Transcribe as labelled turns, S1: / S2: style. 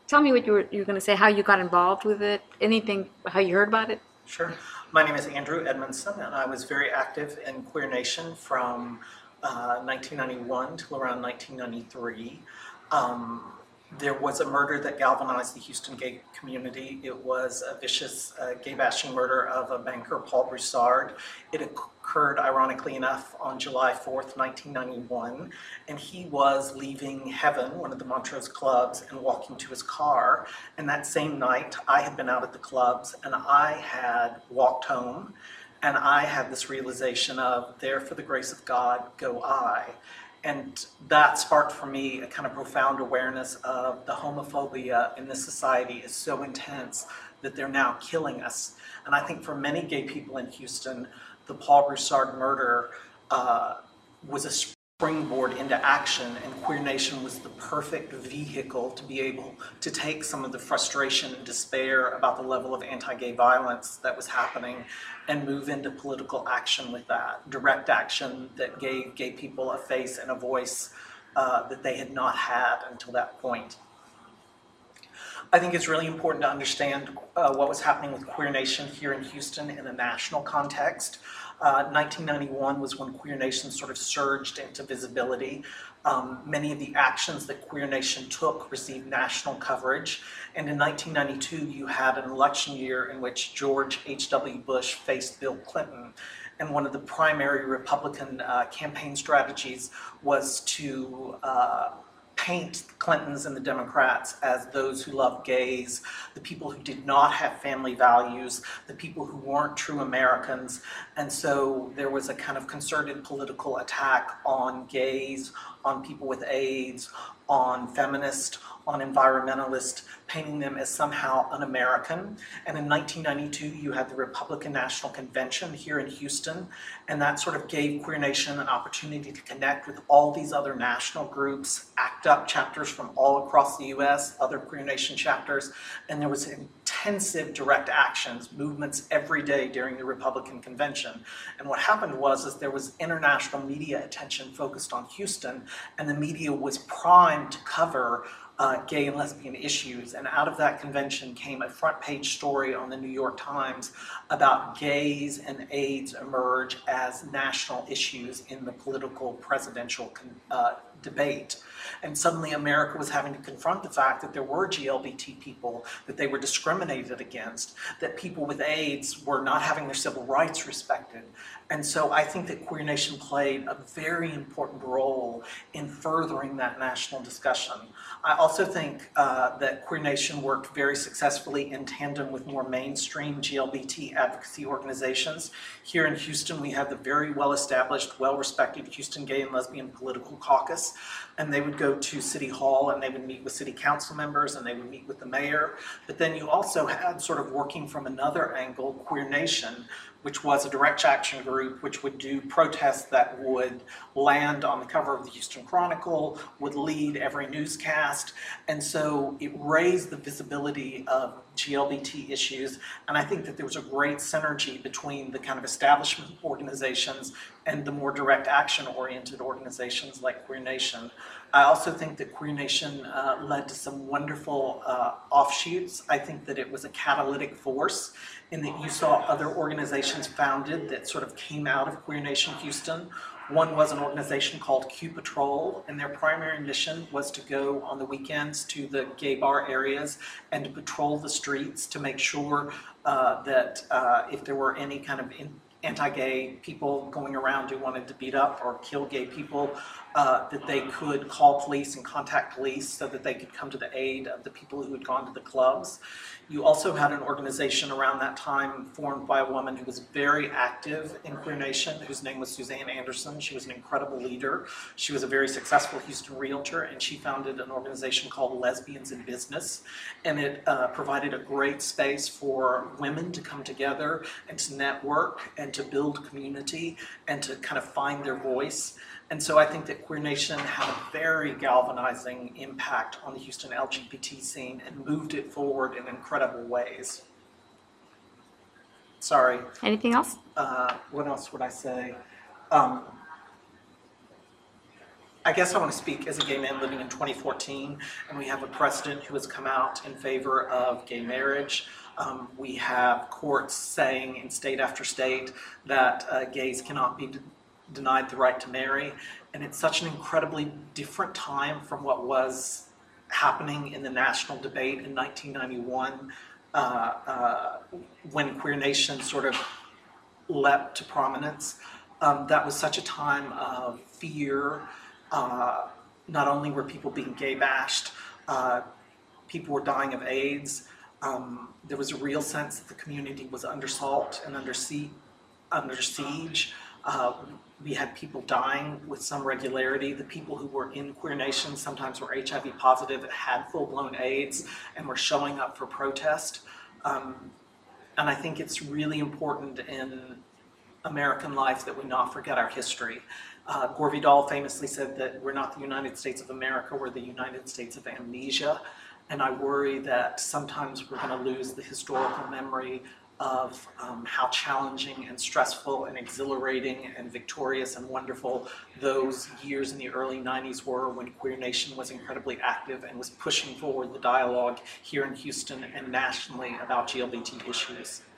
S1: Tell me what you were going to say, how you got involved with it, anything, how you heard about it.
S2: Sure. My name is Andrew Edmondson, and I was very active in Queer Nation from 1991 till around 1993. Um, there was a murder that galvanized the Houston gay community. It was a vicious gay bashing murder of a banker, Paul Broussard. It occurred, ironically enough, on July 4th, 1991, and he was leaving Heaven, one of the Montrose clubs, and walking to his car. And that same night, I had been out at the clubs, and I had walked home, and I had this realization of, there for the grace of God go I. And that sparked for me a kind of profound awareness of the homophobia in this society is so intense that they're now killing us. And I think for many gay people in Houston, the Paul Broussard murder was a springboard into action, and Queer Nation was the perfect vehicle to be able to take some of the frustration and despair about the level of anti-gay violence that was happening and move into political action with that, direct action that gave gay people a face and a voice that they had not had until that point. I think it's really important to understand what was happening with Queer Nation here in Houston in a national context. 1991 was when Queer Nation sort of surged into visibility. Many of the actions that Queer Nation took received national coverage. And in 1992, you had an election year in which George H.W. Bush faced Bill Clinton. And one of the primary Republican campaign strategies was to paint the Clintons and the Democrats as those who loved gays, the people who did not have family values, the people who weren't true Americans. And so there was a kind of concerted political attack on gays, on people with AIDS, on feminists, on environmentalists, painting them as somehow un-American. And in 1992, you had the Republican National Convention here in Houston, and that sort of gave Queer Nation an opportunity to connect with all these other national groups, ACT UP chapters from all across the US, other Queer Nation chapters, and there was intensive direct actions, movements every day during the Republican convention. And what happened was there was international media attention focused on Houston, and the media was primed to cover gay and lesbian issues. And out of that convention came a front page story on the New York Times about gays and AIDS emerge as national issues in the political presidential debate. And suddenly America was having to confront the fact that there were GLBT people, that they were discriminated against, that people with AIDS were not having their civil rights respected. And so I think that Queer Nation played a very important role in furthering that national discussion. I also think that Queer Nation worked very successfully in tandem with more mainstream GLBT advocacy organizations. Here in Houston, we have the very well-established, well-respected Houston Gay and Lesbian Political Caucus, and they would go to City Hall and they would meet with city council members and they would meet with the mayor. But then you also had, sort of working from another angle, Queer Nation, which was a direct action group which would do protests that would land on the cover of the Houston Chronicle, would lead every newscast. And so it raised the visibility of GLBT issues. And I think that there was a great synergy between the kind of establishment organizations and the more direct action oriented organizations like Queer Nation. I also think that Queer Nation led to some wonderful offshoots. I think that it was a catalytic force in that you saw other organizations founded that sort of came out of Queer Nation Houston. One was an organization called Q Patrol, and their primary mission was to go on the weekends to the gay bar areas and to patrol the streets to make sure that if there were any kind of anti-gay people going around who wanted to beat up or kill gay people, that they could call police and contact police so that they could come to the aid of the people who had gone to the clubs. You also had an organization around that time formed by a woman who was very active in Queer Nation, whose name was Suzanne Anderson. She was an incredible leader. She was a very successful Houston realtor, and she founded an organization called Lesbians in Business. And it provided a great space for women to come together and to network and to build community and to kind of find their voice. And so I think that Queer Nation had a very galvanizing impact on the Houston LGBT scene and moved it forward in incredible ways. Sorry.
S1: Anything else?
S2: What else would I say? I guess I want to speak as a gay man living in 2014, and we have a president who has come out in favor of gay marriage. We have courts saying in state after state that gays cannot be denied the right to marry, and it's such an incredibly different time from what was happening in the national debate in 1991 when Queer Nation sort of leapt to prominence. That was such a time of fear. Not only were people being gay bashed, people were dying of AIDS. There was a real sense that the community was under assault and under siege. We had people dying with some regularity. The people who were in Queer Nation sometimes were HIV positive and had full-blown AIDS and were showing up for protest. And I think it's really important in American life that we not forget our history. Gore Vidal famously said that we're not the United States of America, we're the United States of amnesia. And I worry that sometimes we're going to lose the historical memory of how challenging and stressful and exhilarating and victorious and wonderful those years in the early 90s were, when Queer Nation was incredibly active and was pushing forward the dialogue here in Houston and nationally about GLBT issues.